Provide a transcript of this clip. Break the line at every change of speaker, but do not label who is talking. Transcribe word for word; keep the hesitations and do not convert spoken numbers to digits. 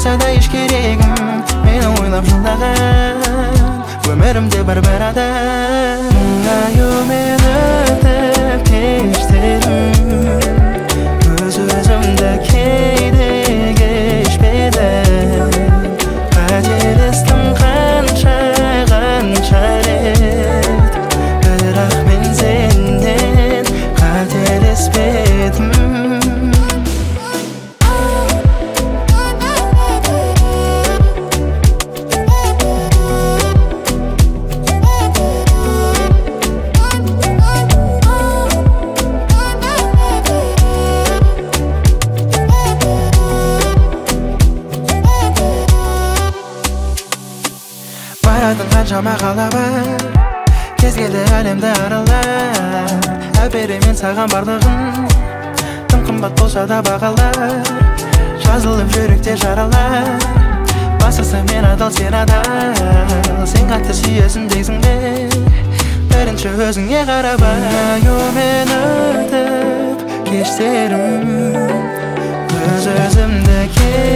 болмаса да еш керегім мені ойлап жылдаған өмірімде бір бір адам мұңаюмен өтіп кештерім өз өзімді кейде кешпедім қателестім қанша қанша рет бірақ мен сенен қателеспедім баратын қаншама қала бар кез келді әлемді аралап әперемін саған барлығын тым қымбат болса да бағалар жазылып жүректе жаралар бастысы мен адал сен адал сен қатты сүйесің дейсің бе бірінші өзіңе қарап аюмен өтіп кештерім өз өзімді